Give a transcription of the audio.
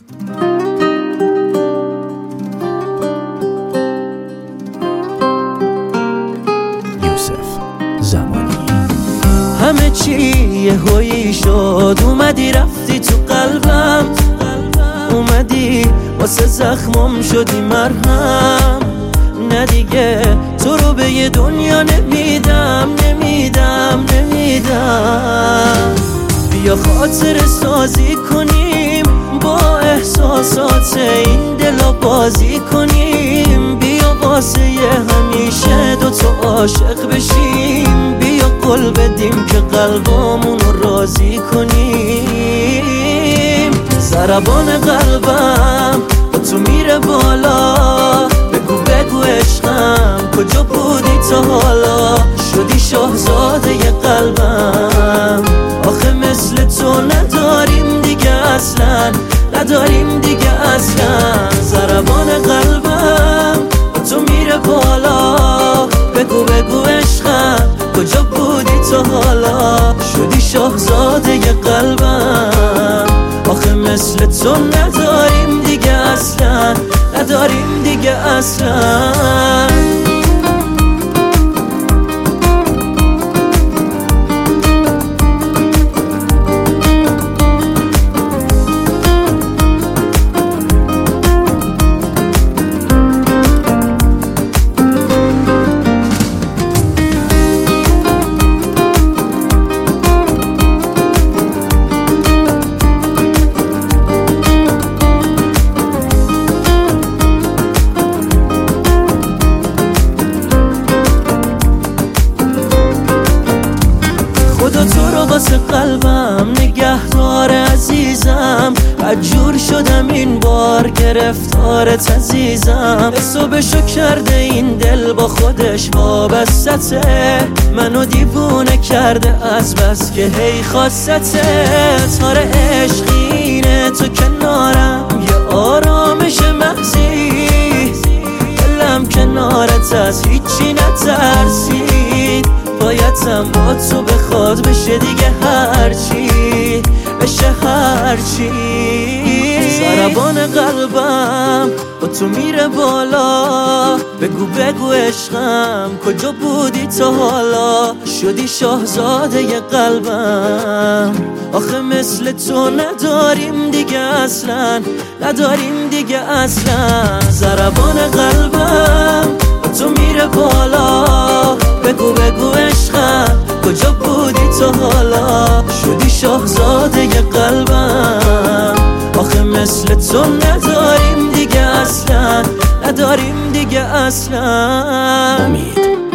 همه چی یهویی شد، اومدی رفتی تو قلبم، اومدی واسه زخمم شدی مرهم. نه دیگه تو رو به یه دنیا نمیدم. بیا خاطر سازی کنیم، با احساسات این دل بازی کنیم. بیا واسه همیشه دوتا عاشق بشیم. بیا قول بدیم که قلبمون رو راضی کنیم. ضربان قلبم با تو میره بالا، بگو عشقم کجا بودی تا حالا؟ شدی شاهزاده قلبم، آخه مثل تو نداریم دیگه اصلا، ضربان قلبم با تو میره بالا، بگو عشقم کجا بودی تا حالا؟ شدی شاهزاده قلبم، آخه مثل تو نداریم دیگه اصلا، خدا تو رو واسه قلبم نگهدار عزیزم. مجبور شدم این بار گرفتارت عزیزم. حسابشو کرده این دل با خودش وابسته، منو دیوونه کرده از بس که هی خواستته. تار عشقینه تو کنارم، یه آرامش محضی، دلم کنارت از هیچی نترسید. بایدم با تو بخواد بشه دیگه هرچی. ضربان قلبم با تو میره بالا، بگو عشقم کجا بودی تا حالا؟ شدی شاهزاده قلبم، آخه مثل تو نداریم دیگه اصلا، ضربان قلبم با تو میره بالا، بگو عشقم کجا بودی تا حالا؟ شدی شاهزاده قلبم، آخه مثل تو نداریم دیگه اصلا، امید.